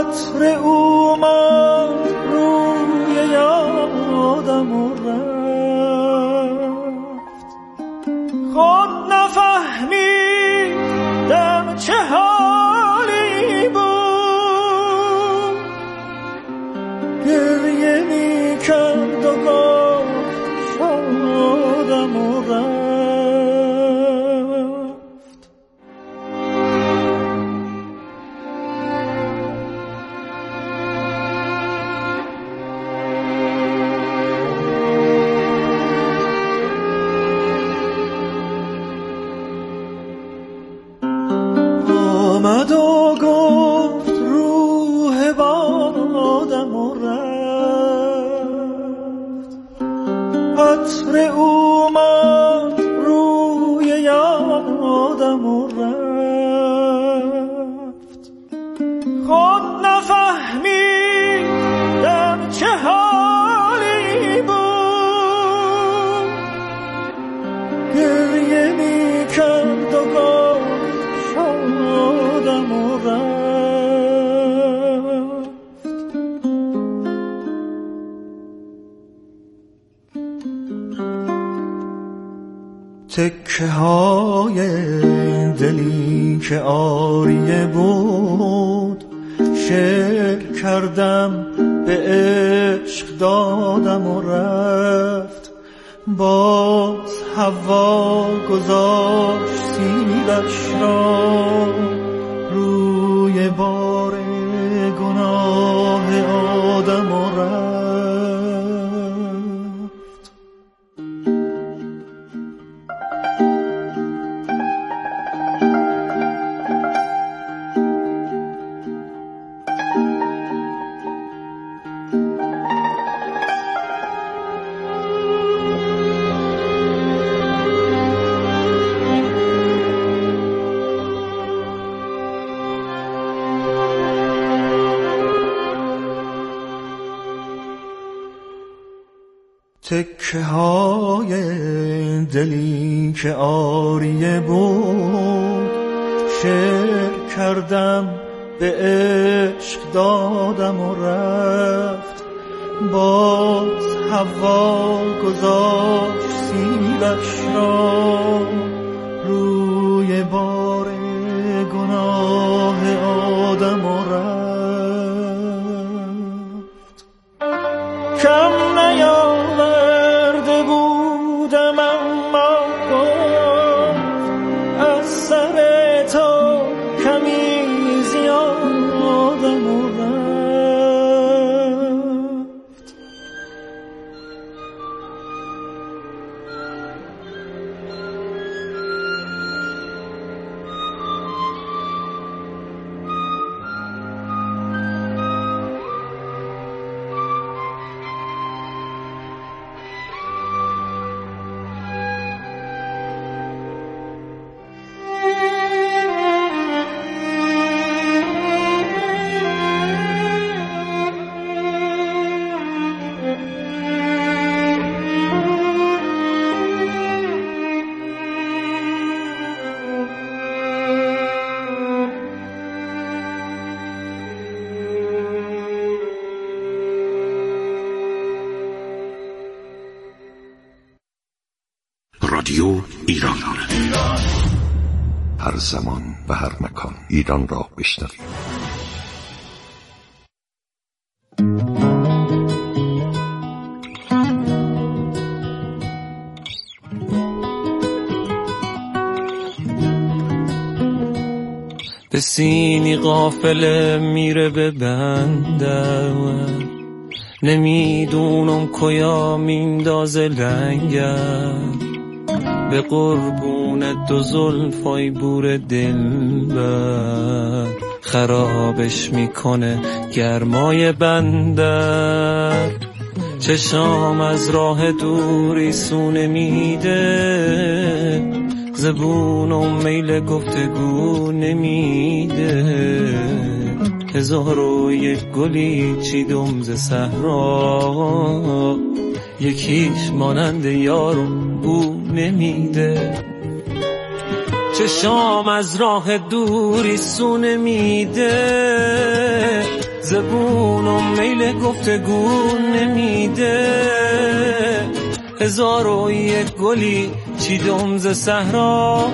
عطر اومد روی یادم و رفت، خود نفهمیدم چه حالی بود، گریه میکرد و گفت شادم و رفت. آمد و گفت روح بادم و رفت، عطر اومد روی یادم و رفت، خود نفهمیدم چه حالی بود، گریه میکرد و گفت شادم و رفت. تکه های دلی که آریه بود، شعر کردم به عشق دادم و رفت، باز هوا گذاشت سیبش را روی بار گناه آدم و رفت. تکه های دلی که آریه بود، شعر کردم به عشق دادم و رفت، باز هوا گذاشت سیبش را روی بار گناه آدم و رفت. کم نیاورده بودم اما گفت از سر تو کمی زیادم و رفت. رادیو ایران، هر زمان و هر مکان ایران را بشنوید. به سینی قافله میره به بندر، نمیدونم کجا میندازه لنگر، به قربون دو زلفای بور دلبر، خرابش میکنه گرمای بندر. چشام از راه دوری سونه میده، زبونم میل گفتگو نمیده. 1001 گلی چیدم ز صحرا، یکیش مانند یارم بو نمیده. چشام از راه دوری سونه میده، زبونم میل گفتگو نمیده، هزار و یک گلی چیدم ز صحرا،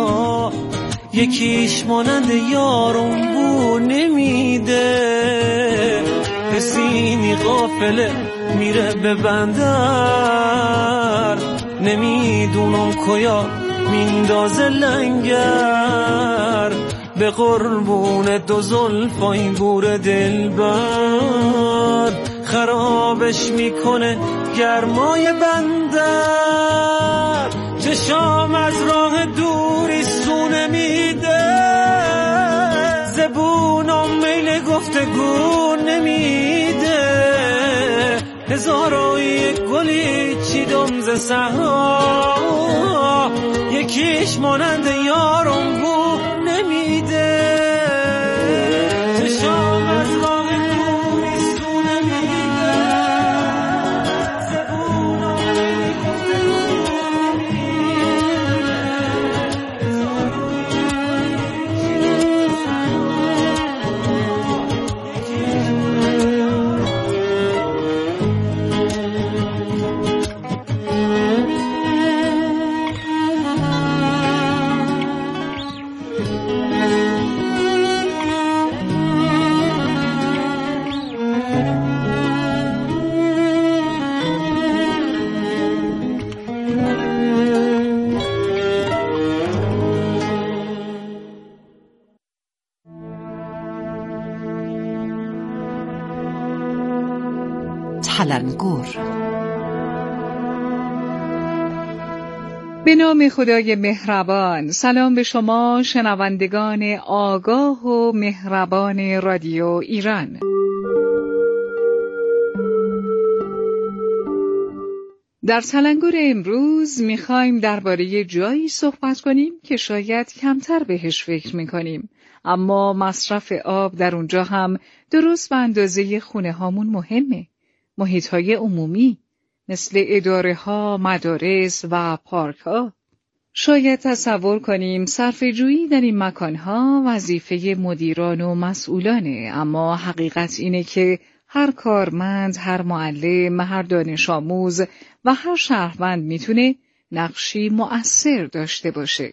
یکیش مانند یارم بو نمیده. حسینی قافله میره به بندر، نمیدونم کیا میندازه لنگر، به قربون دو زلفای بور دلبر، خرابش میکنه گرمای بندر. چشام از راه دوری سو نمیده، زبونم میل گفتگو نمیده، هزار و یک گلی چیدم ز صحرا، یکیش مانند یارم بو نمیده. چشام از راه دوری سو نمیده، زبونم میل گفتگو تلنگر. به نام خدای مهربان. سلام به شما شنوندگان آگاه و مهربان رادیو ایران. در تلنگر امروز میخوایم درباره جایی صحبت کنیم که شاید کمتر بهش فکر میکنیم، اما مصرف آب در اونجا هم درست به اندازه خونه هامون مهمه. محیط‌های عمومی مثل اداره‌ها، مدارس و پارک‌ها. شاید تصور کنیم صرفه‌جویی در این مکان‌ها وظیفه مدیران و مسئولانه، اما حقیقت اینه که هر کارمند، هر معلم، هر دانش آموز و هر شهروند میتونه نقشی مؤثر داشته باشه.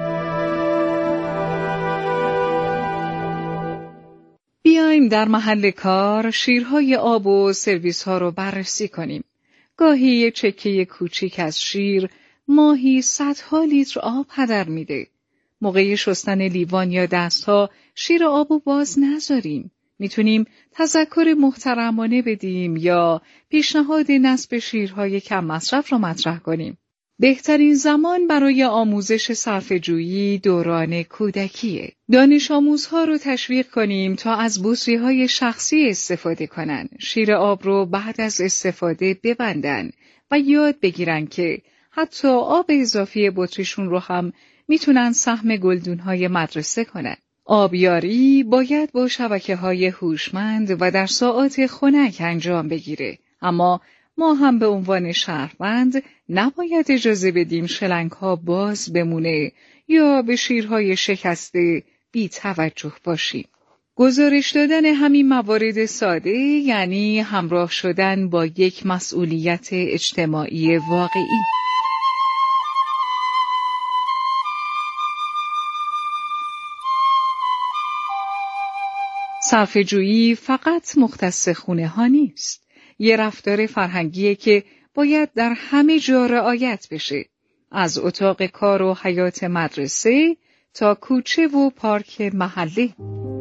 بیایم در محل کار شیرهای آب و سرویس‌ها رو بررسی کنیم. گاهی یک چکه کوچیک از شیر ماهی صدها لیتر آب هدر میده. موقع شستن لیوان یا دستها شیر آبو باز نذاریم. میتونیم تذکر محترمانه بدیم یا پیشنهاد نصب شیرهای کم مصرف رو مطرح کنیم. بهترین زمان برای آموزش صرفه‌جویی دوران کودکیه. دانش آموزها رو تشویق کنیم تا از بطری‌های شخصی استفاده کنن. شیر آب رو بعد از استفاده ببندن و یاد بگیرن که حتی آب اضافی بطریشون رو هم میتونن سهم گلدون‌های مدرسه کنن. آبیاری باید با شبکه‌های هوشمند و در ساعات خنک انجام بگیره، اما ما هم به عنوان شهروند نباید اجازه بدیم شلنگ‌ها باز بمونه یا به شیرهای شکسته بی توجه باشیم. گزارش دادن همین موارد ساده یعنی همراه شدن با یک مسئولیت اجتماعی واقعی. صرفه‌جویی فقط مختص خونه ها نیست. یه رفتار فرهنگیه که باید در همه جا رعایت بشه. از اتاق کار و حیاط مدرسه تا کوچه و پارک محله.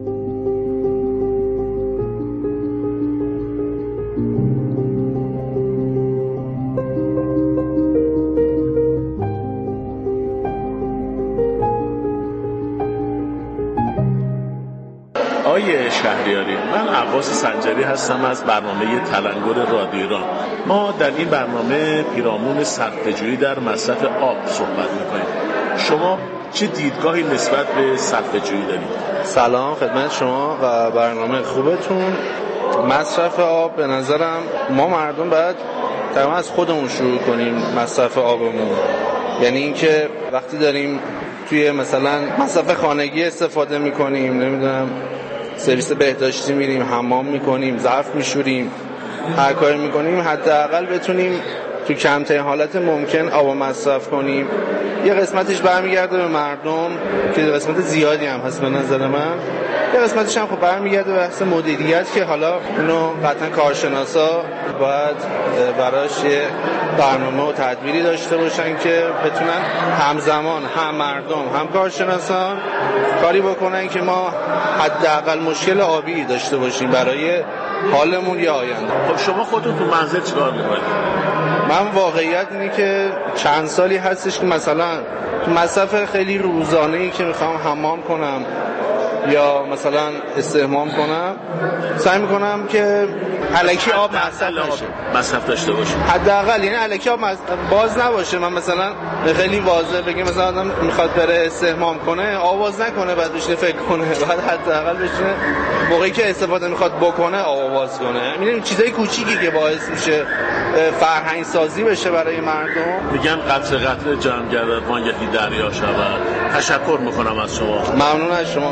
آقای شهریاری، من عباس سنجری هستم از برنامه تلنگر رادیو ایران. ما در این برنامه پیرامون صرفه‌جویی در مصرف آب صحبت می‌کنیم. شما چه دیدگاهی نسبت به صرفه‌جویی دارید؟ سلام خدمت شما و برنامه خوبتون. مصرف آب به نظرم ما مردم باید تقریبا از خودمون شروع کنیم مصرف آبمون. یعنی اینکه وقتی داریم توی مثلا مصرف خانگی استفاده می‌کنیم، نمیدونم سرویس بهداشتی میریم، حمام میکنیم، ظرف میشوریم، هر کاری میکنیم حداقل بتونیم تو کمترین حالت ممکن آب مصرف کنیم. یه قسمتش برمیگرده به مردم که قسمت زیادی هم هست به نظر من، یه قسمتش هم خب برمیگرده به بحث مدیریت که حالا اینو قطعا کارشناسا باید براش یه برنامه و تدبیری داشته باشن که بتونن همزمان هم مردم هم کارشناسان کاری بکنن که ما حداقل مشکل آبی داشته باشیم برای حالمون یا آینده. خب شما خودتون تو منزل چیکار می‌کنید؟ من واقعیت اینه که چند سالی هستش که مثلا تو مصرف خیلی روزانه‌ای که میخوام حمام کنم یا مثلا استحمام کنم سعی میکنم که الکی آب مصرف داشته باشه، حداقل یعنی الکی آب باز نباشه. من مثلا خیلی واضح بگم مثلا آدم میخواد بره استحمام کنه آب باز نکنه بعد بشینه فکر کنه، بعد حداقل بشینه موقعی که استفاده میخواد بکنه آب باز کنه. میبینیم چیزای کوچیکی که باعث میشه فرهنگ سازی بشه برای مردم. میگن قطره جمع گردد وانگهی دریا شود. تشکر میکنم از شما. ممنون از شما.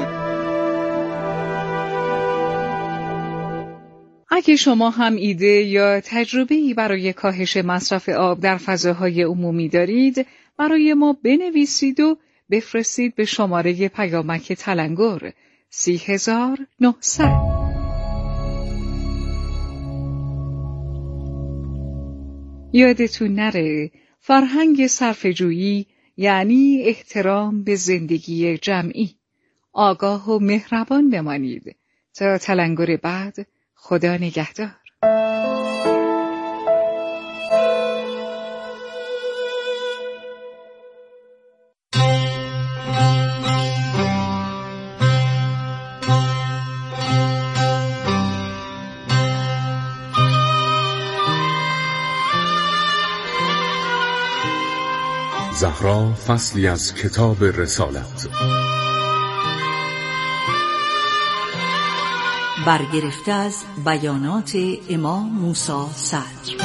اگه شما هم ایده یا تجربه‌ای برای کاهش مصرف آب در فضاهای عمومی دارید، برای ما بنویسید و بفرستید به شماره پیامک تلنگر 30900. یادتون نره فرهنگ صرفه‌جویی یعنی احترام به زندگی جمعی. آگاه و مهربان بمانید. تا تلنگر بعد، خدا نگهدار. زهرا فصلی از کتاب رسالت برگرفته از بیانات امام موسی صدر.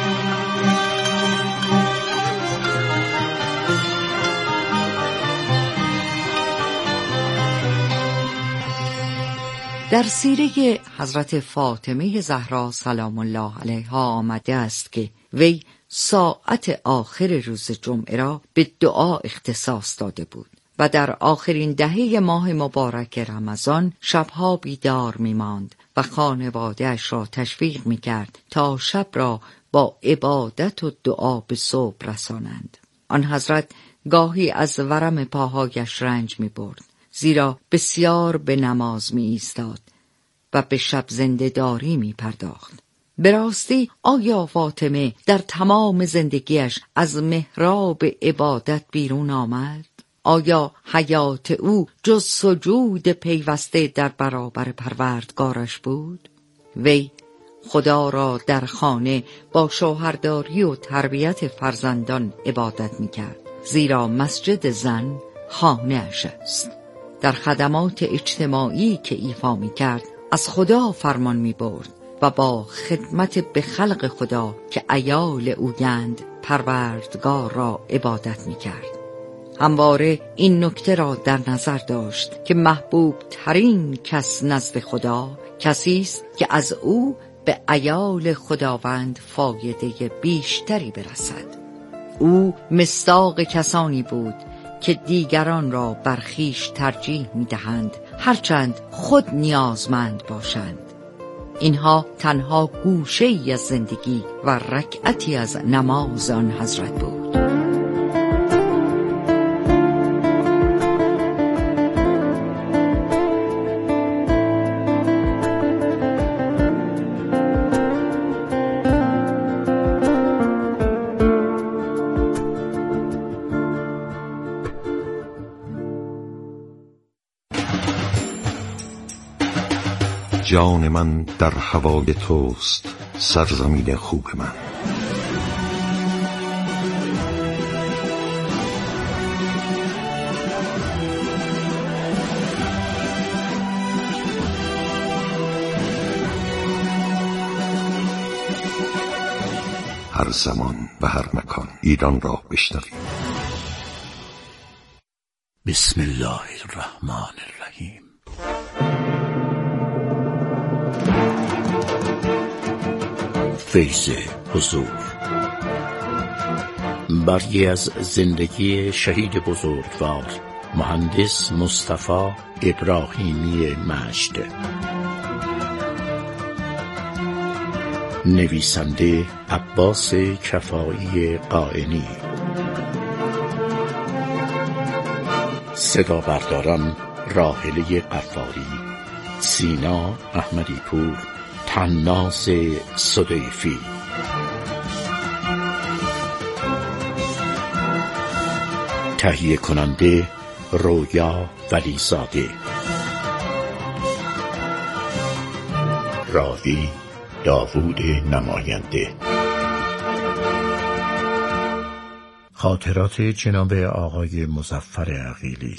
در سیره حضرت فاطمه زهرا سلام الله علیها آمده است که وی ساعت آخر روز جمعه را به دعا اختصاص داده بود و در آخرین دهه ماه مبارک رمضان شبها بیدار می‌ماند و خانواده‌اش را تشویق می‌کرد تا شب را با عبادت و دعا به صبح رسانند. آن حضرت گاهی از ورم پاهایش رنج می‌برد، زیرا بسیار به نماز می‌ایستاد و به شب زنده‌داری می‌پرداخت. به راستی آیا فاطمه در تمام زندگیش از محراب عبادت بیرون آمد؟ آیا حیات او جز سجود پیوسته در برابر پروردگارش بود؟ وی خدا را در خانه با شوهرداری و تربیت فرزندان عبادت می‌کرد، زیرا مسجد زن خانه اش است. در خدمات اجتماعی که ایفا می‌کرد از خدا فرمان می‌برد و با خدمت به خلق خدا که عیال اویند پروردگار را عبادت می‌کرد. همواره این نکته را در نظر داشت که محبوب ترین کس نزد خدا کسی است که از او به عیال خداوند فایده بیشتری برسد. او مصداق کسانی بود که دیگران را بر خویش ترجیح می‌دهند هرچند خود نیازمند باشند. اینها تنها گوشه‌ای از زندگی و رکعتی از نماز آن حضرت بود. جان من در هوای توست سرزمین خوب من. هر زمان و هر مکان ایران را بشنوید. بسم الله الرحمن الرحیم. فیض حضور. برگی از زندگی شهید بزرگوار مهندس مصطفی ابراهیمی مجد. نویسنده عباس کفایی قائنی. صدا برداران راحله قفاری، سینا احمدی پور، طناز صدیفی. تهیه کننده رویا ولیزاده. راوی داوود نماینده. خاطرات جناب آقای مظفر عقیلی.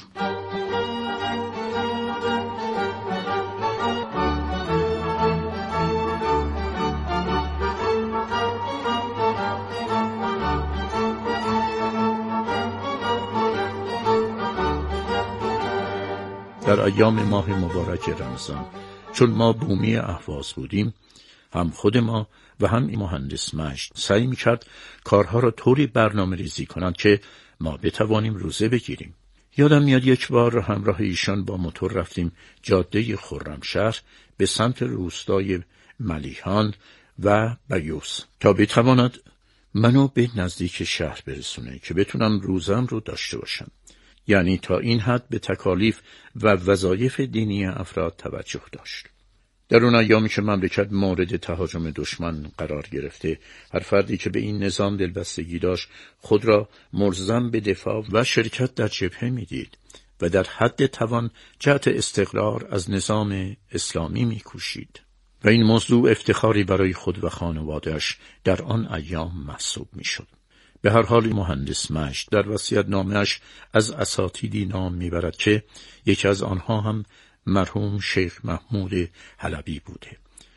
در ایام ماه مبارک رمضان، چون ما بومی اهواز بودیم، هم خود ما و هم مهندس مجد سعی می‌کرد کارها را طوری برنامه ریزی کنند که ما بتوانیم روزه بگیریم. یادم میاد یک بار همراه ایشان با موتور رفتیم جاده خرمشهر به سمت روستای ملیحان و بیوس تا بتواند منو به نزدیک شهر برسونه که بتونم روزم رو داشته باشم. یعنی تا این حد به تکالیف و وظایف دینی افراد توجه داشت. در اون ایامی که مملکت مورد تهاجم دشمن قرار گرفته، هر فردی که به این نظام دلبستگی داشت خود را ملزم به دفاع و شرکت در جبهه می‌دید و در حد توان جهت استقرار از نظام اسلامی می‌کوشید و این موضوع افتخاری برای خود و خانواده‌اش در آن ایام محسوب می‌شد. به هر حال مهندس مجد در وصیت‌نامه‌اش از اساتیدی نام می‌برد که یکی از آنها هم مرحوم شیخ محمود حلبی بوده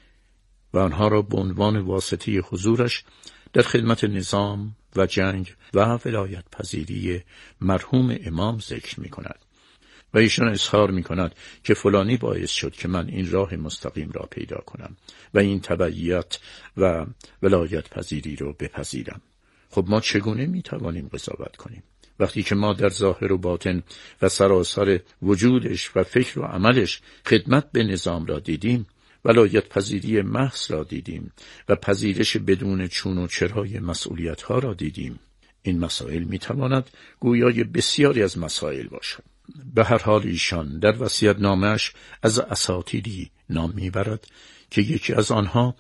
و آنها را به عنوان واسطه حضورش در خدمت نظام و جنگ و ولایت پذیری مرحوم امام ذکر می‌کند و ایشان اظهار می‌کند که فلانی باعث شد که من این راه مستقیم را پیدا کنم و این تبعیت و ولایت پذیری را بپذیرم. خب ما چگونه می‌توانیم قضاوت کنیم وقتی که ما در ظاهر و باطن و سراسر وجودش و فکر و عملش خدمت به نظام را دیدیم، ولایت پذیری محض را دیدیم و پذیرش بدون چون و چرای مسئولیت‌ها را دیدیم؟ این مسائل می‌تواند گویای بسیاری از مسائل باشد. به هر حال ایشان در وصیت‌نامه‌اش از اساتیدی نام می‌برد که یکی از آنها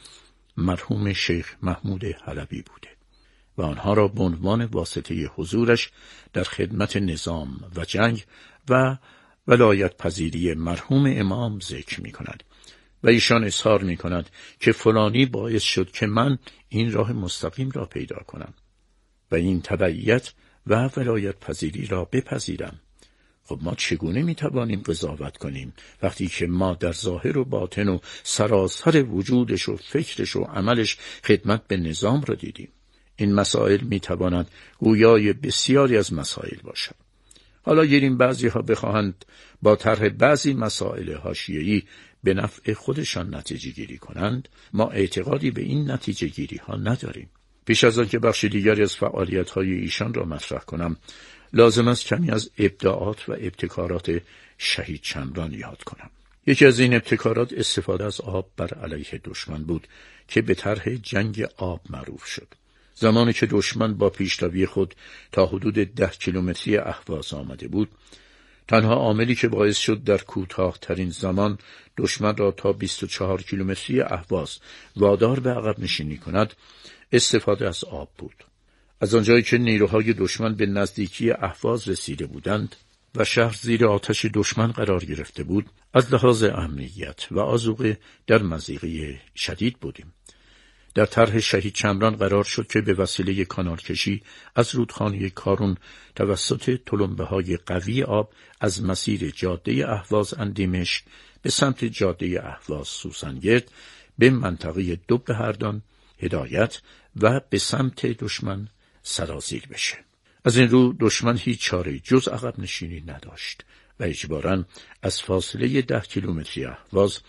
مرحوم شیخ محمود حلبی بوده و آنها را به عنوان واسطه حضورش در خدمت نظام و جنگ و ولایت پذیری مرحوم امام ذکر می کند و ایشان اظهار می کند که فلانی باعث شد که من این راه مستقیم را پیدا کنم و این تبعیت و ولایت پذیری را بپذیرم. خب ما چگونه می توانیم قضاوت کنیم وقتی که ما در ظاهر و باطن و سراسر وجودش و فکرش و عملش خدمت به نظام را دیدیم؟ این مسائل میتواند گویای بسیاری از مسائل باشد. حالا گیریم بعضی ها بخواهند با طرح بعضی مسائل حاشیه‌ای به نفع خودشان نتیجه گیری کنند، ما اعتقادی به این نتیجه گیری ها نداریم. پیش از آن که بخش دیگری از فعالیت های ایشان را مطرح کنم، لازم است کمی از ابداعات و ابتکارات شهید چمران یاد کنم. یکی از این ابتکارات استفاده از آب بر علیه دشمن بود که به طرح جنگ آب معروف شد. زمانی که دشمن با پیشروی خود تا حدود 10 کیلومتری اهواز آمده بود، تنها عاملی که باعث شد در کوتاه‌ترین زمان دشمن را تا 24 کیلومتری اهواز وادار به عقب نشینی کند، استفاده از آب بود. از آنجایی که نیروهای دشمن به نزدیکی اهواز رسیده بودند و شهر زیر آتش دشمن قرار گرفته بود، از لحاظ امنیت و آذوقه در مضیقه شدید بودیم. در طرح شهید چمران قرار شد که به وسیله کانالکشی از رودخانه کارون توسط تلمبه‌های قوی آب از مسیر جاده اهواز اندیمشک به سمت جاده اهواز سوسنگرد به منطقه دب هردان هدایت و به سمت دشمن سرازیر بشه. از این رو دشمن هیچ چاره جز عقب نشینی نداشت و اجباراً از فاصله 10 کیلومتری اهواز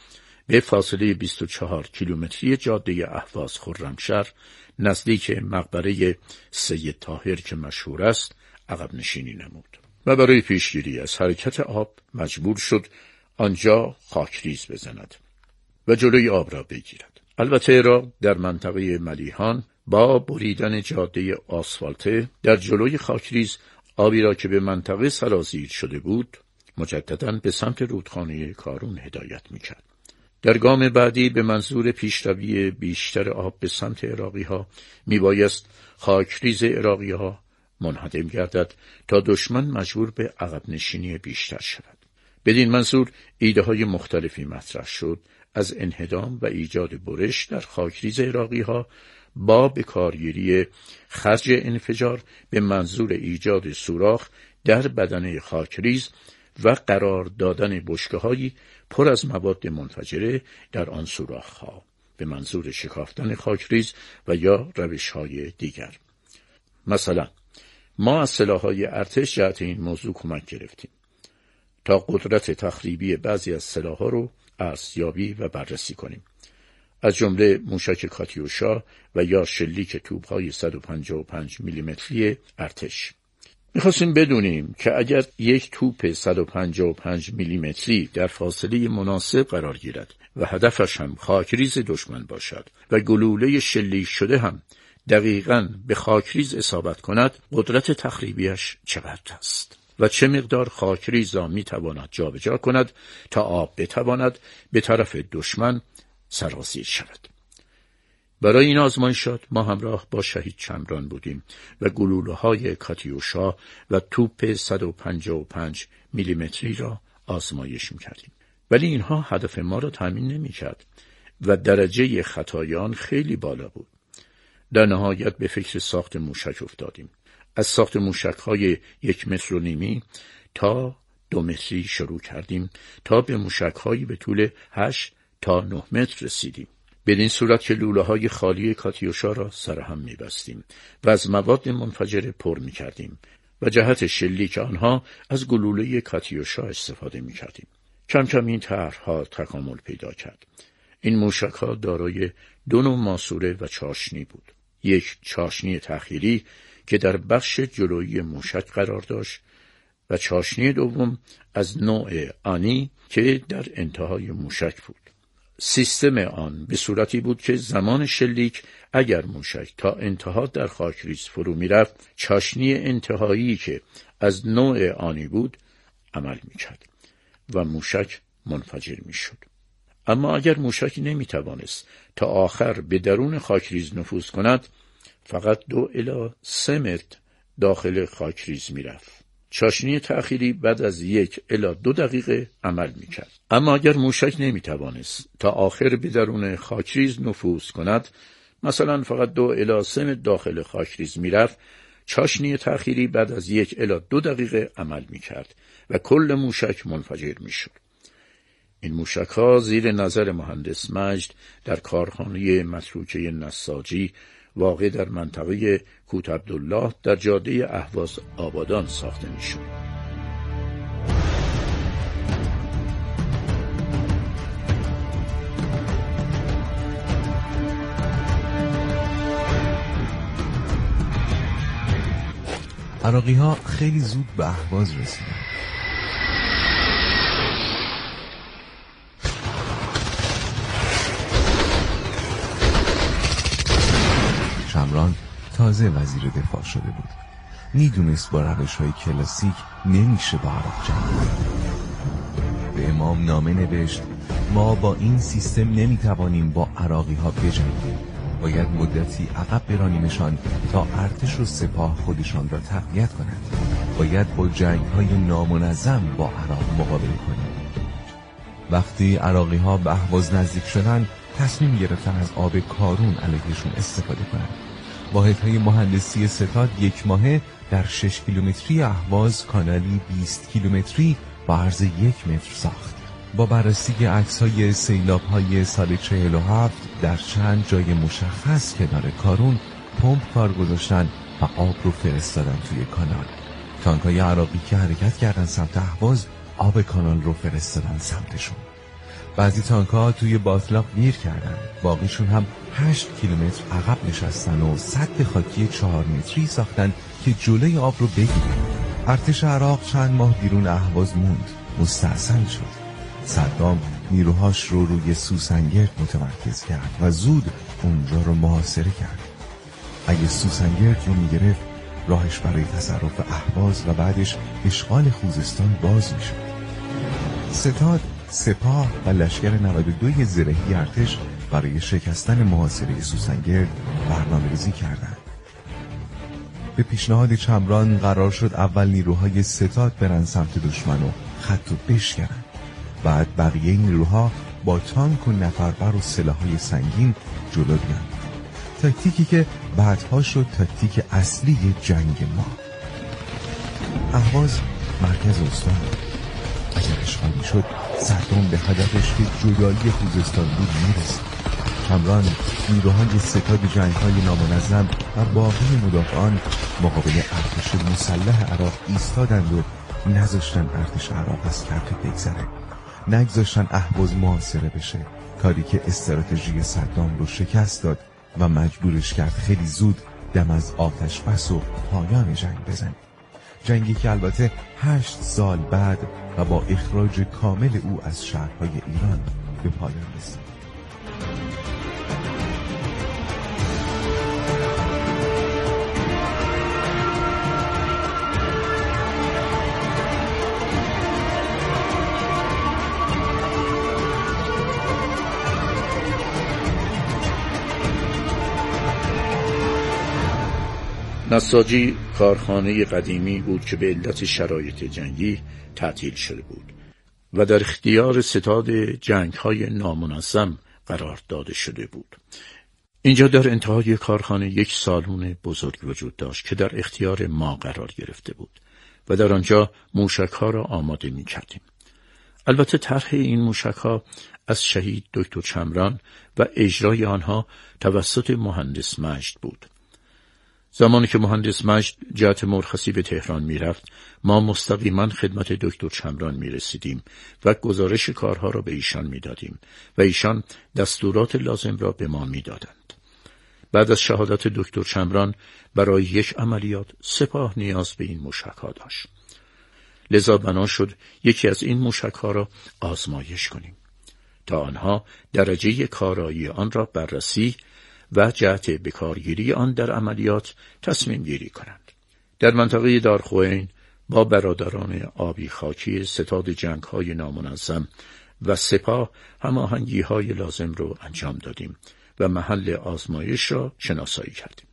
به فاصله 24 کیلومتری جاده اهواز خرمشهر نزدیک مقبره سید طاهر که مشهور است عقب نشینی نمود و برای پیشگیری از حرکت آب مجبور شد آنجا خاکریز بزند و جلوی آب را بگیرد. البته عراق در منطقه ملیحان با بریدن جاده آسفالته در جلوی خاکریز آبی را که به منطقه سرازیر شده بود مجدداً به سمت رودخانه کارون هدایت می‌کرد. در گام بعدی به منظور پیشروی بیشتر آب به سمت عراقی‌ها میبایست خاکریز عراقی‌ها منهدم گردد تا دشمن مجبور به عقب نشینی بیشتر شود. بدین منظور ایده‌های مختلفی مطرح شد، از انهدام و ایجاد برش در خاکریز عراقی‌ها با بکارگیری خرج انفجار به منظور ایجاد سوراخ در بدنه خاکریز و قرار دادن بشکه‌هایی پر از مواد منفجره در آن سوراخ‌ها به منظور شکافتن خاکریز و یا روش‌های دیگر. مثلا ما از سلاح‌های ارتش جهت این موضوع کمک گرفتیم تا قدرت تخریبی بعضی از سلاح‌ها رو ارزیابی و بررسی کنیم، از جمله موشک کاتیوشا و یا شلیک توپ‌های 155 میلیمتری ارتش. می‌خواستیم بدونیم که اگر یک توپ 155 میلیمتری در فاصله مناسب قرار گیرد و هدفش هم خاکریز دشمن باشد و گلوله شلیک شده هم دقیقاً به خاکریز اصابت کند، قدرت تخریبیش چقدر است و چه مقدار خاکریز را می‌تواند جابجا کند تا آب بتواند به طرف دشمن سرازیر شود. برای این آزمایشات ما همراه با شهید چمران بودیم و گلوله‌های کاتیوشا و توپ 155 میلیمتری را آزمایش می‌کردیم. ولی اینها هدف ما را تامین نمی‌کرد و درجه خطایان خیلی بالا بود. در نهایت به فکر ساخت موشک افتادیم. از ساخت موشک‌های 1.5 متر تا 2 متری شروع کردیم تا به موشک‌هایی به طول 8 تا 9 متر رسیدیم. بدین صورت که لوله‌های خالی کاتیوشا را سرهم می‌بستیم و از مواد منفجره پر می‌کردیم و جهت شلیک آنها از گلوله کاتیوشا استفاده می‌کردیم. کم کم این طرح‌ها تکامل پیدا کرد. این موشک‌ها دارای 2 نوع ماسوره و چاشنی بود. یک چاشنی تأخیری که در بخش جلویی موشک قرار داشت و چاشنی دوم از نوع آنی که در انتهای موشک بود. سیستم آن به صورتی بود که زمان شلیک اگر موشک تا انتها در خاکریز فرو می‌رفت، چاشنی انتهایی که از نوع آنی بود عمل می‌کرد و موشک منفجر می‌شد. اما اگر موشک نمی‌توانست تا آخر به درون خاکریز نفوذ کند، فقط 2 الی 3 متر داخل خاکریز می‌رفت. چاشنی تأخیری بعد از 1 الی 2 دقیقه عمل می‌کرد. اما اگر موشک نمی‌توانست تا آخر به درون خاکریز نفوذ کند، مثلا فقط 2 الی 3 متر داخل خاکریز می‌رفت، چاشنی تأخیری بعد از 1 الی 2 دقیقه عمل می‌کرد و کل موشک منفجر می‌شد. این موشک‌ها زیر نظر مهندس مجد در کارخانه متروکه نساجی واقع در منطقه کوت عبدالله در جاده اهواز آبادان ساخته می‌شد. عراقی‌ها خیلی زود به اهواز رسیدند. چمران تازه وزیر دفاع شده بود. میدونست با روش‌های کلاسیک نمیشه با عراق جنگ کنید. به امام نامه نوشت ما با این سیستم نمیتوانیم با عراقی‌ها بجنگیم. باید مدتی عقب برانیمشان تا ارتش و سپاه خودشان را تقویت کنند. باید با جنگ‌های نامنظم با عراق مقابله کنیم. وقتی عراقی‌ها به اهواز نزدیک شدند، تصمیم گرفتن از آب کارون علیهشون استفاده کنند. واحدهای مهندسی ستاد 1 ماهه در 6 کیلومتری اهواز کانالی 20 کیلومتری با عرض 1 متر ساخت. با بررسی عکس‌های سیلاب‌های سال 47 در چند جای مشخص کنار کارون پمپ کار گذاشتن و آب رو فرستادن توی کانال. تانک‌های عراقی که حرکت کردن سمت اهواز آب کانال رو فرستادن سمتشون. بعضی تانک‌ها توی باطلاق گیر کردن، باقیشون هم 8 کیلومتر عقب نشستن و سد خاکی 4 متری ساختن که جلوی آب رو بگیرن. ارتش عراق چند ماه بیرون اهواز موند، مستحصل شد. صدام نیروهاش رو روی سوسنگرد متمرکز کرد و زود اونجا رو محاصره کرد. اگه سوسنگرد رو میگرفت، راهش برای تصرف اهواز و بعدش اشغال خوزستان باز میشد. ستاد، سپاه و لشکر 92 زرهی ارتش برای شکستن محاصره سوسنگرد برنامه‌ریزی کردند. به پیشنهاد چمران قرار شد اول نیروهای ستاد برن سمت دشمن و خطو بشکنن. بعد بقیه نیروها با تانک و نفربر و سلاح‌های سنگین جلو بیان. تاکتیکی که بعدها شد تاکتیک اصلی جنگ ما. اهواز مرکز استان. اگر اشغال میشد، صدام به هدفش که جدایی خوزستان بود میرسید. چمران، نیروهای ستاد جنگ‌های نامنظم و باقی مدافعان مقابل ارتش مسلح عراق ایستادند و نذاشتن ارتش عراق از کرد بگذره. نگذاشتن اهواز محاصره بشه، کاری که استراتژی صدام رو شکست داد و مجبورش کرد خیلی زود دم از آتش بس و پایان جنگ بزنه. جنگی که البته 8 سال بعد و با اخراج کامل او از شهرهای ایران به پایان رسید. نساجی کارخانه قدیمی بود که به علت شرایط جنگی تعطیل شده بود و در اختیار ستاد جنگ‌های نامنظم قرار داده شده بود. اینجا در انتهای کارخانه یک سالن بزرگ وجود داشت که در اختیار ما قرار گرفته بود و در آنجا موشک‌ها را آماده می‌کردیم. البته طرح این موشک‌ها از شهید دکتر چمران و اجرای آنها توسط مهندس مجد بود. زمانی که مهندس مجد جهت مرخصی به تهران میرفت، ما مستقیما خدمت دکتر چمران میرسیدیم و گزارش کارها را به ایشان میدادیم و ایشان دستورات لازم را به ما میدادند. بعد از شهادت دکتر چمران برای یک عملیات سپاه نیاز به این موشک‌ها داشت. لذا بنا شد یکی از این موشک‌ها را آزمایش کنیم تا آنها درجه کارایی آن را بررسی و جهت بکارگیری آن در عملیات تصمیم گیری کنند. در منطقه دارخوئین با برادران آبی خاکی ستاد جنگ‌های نامنظم و سپاه هماهنگی‌های لازم را انجام دادیم و محل آزمایش را شناسایی کردیم.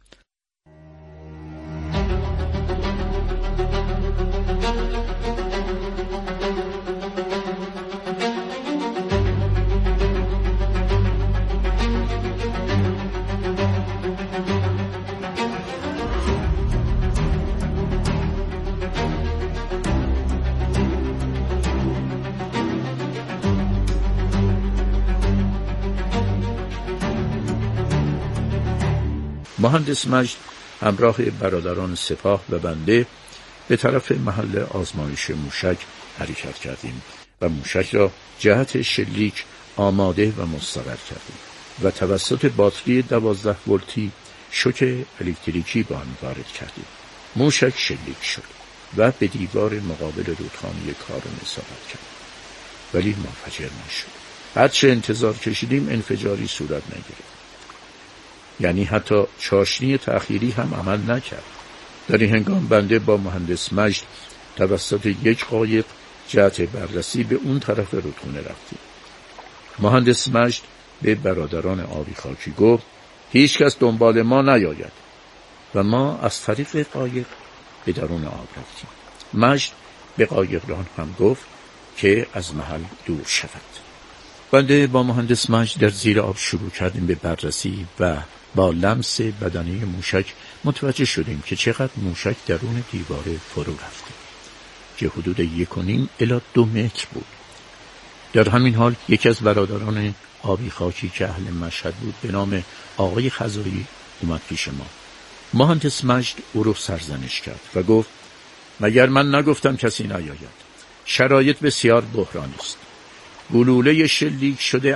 مهندس مجد همراه برادران سپاه و بنده به طرف محل آزمایش موشک حرکت کردیم و موشک را جهت شلیک آماده و مستقر کردیم و توسط باتری 12 ولتی شوک الکتریکی به آن وارد کردیم. موشک شلیک شد و به دیوار مقابل رودخانه کارون اصابت کرد، ولی منفجر نشد. هرچه انتظار کشیدیم انفجاری صورت نگرفت. یعنی حتی چاشنی تأخیری هم عمل نکرد. در این هنگام بنده با مهندس مجد توسط یک قایق جهت بررسی به اون طرف رودخانه رفتیم. مهندس مجد به برادران آبی خاکی گفت هیچ کس دنبال ما نیاید و ما از طریق قایق به درون آب رفتیم. مجد به قایقران هم گفت که از محل دور شود. بنده با مهندس مجد در زیر آب شروع کردیم به بررسی و با لمس بدنه موشک متوجه شدیم که چقدر موشک درون دیوار فرو رفته که حدود 1.5 الی 2 متر بود. در همین حال یکی از برادران آبی خاکی که اهل مشهد بود به نام آقای خزایی اومد پیش ما. مهندس مجد او رو سرزنش کرد و گفت مگر من نگفتم کسی نیاید؟ شرایط بسیار بحرانی است. گلوله شلیک شده